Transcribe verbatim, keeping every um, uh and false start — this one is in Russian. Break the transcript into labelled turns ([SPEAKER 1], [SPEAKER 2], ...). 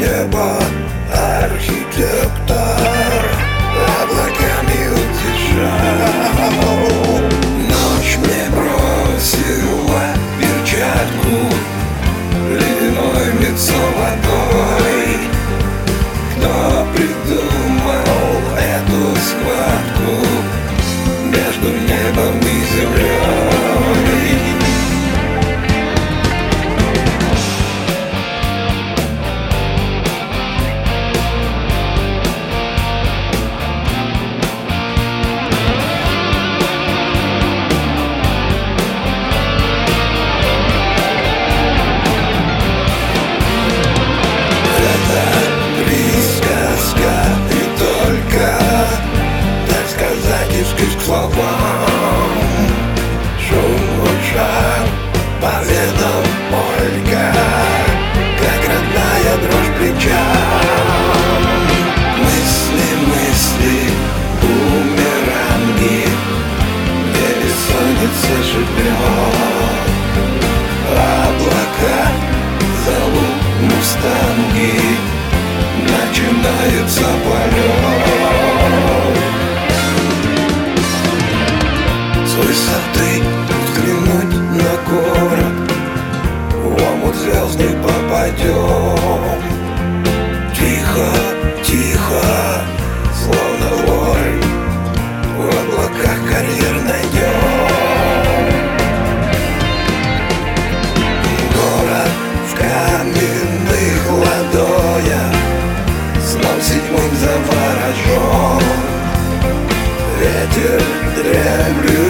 [SPEAKER 1] небо архитектор облаками утешал. Ночь мне бросила перчатку, ледяной лицо водой. Кто придумал эту схватку между небом и землей? Шум в ушах, по венам полька, как родная дрожь плеча. Мысли, мысли, бумеранги, где бессонница живет. Облака зовут мустанги, начинается полет. С высоты взглянуть на город, в омут звезд не попадем. Тихо, тихо, словно вой, в облаках карьер найдем. Город в каменных ладонях, сном седьмым заворожен. Ветер дремлет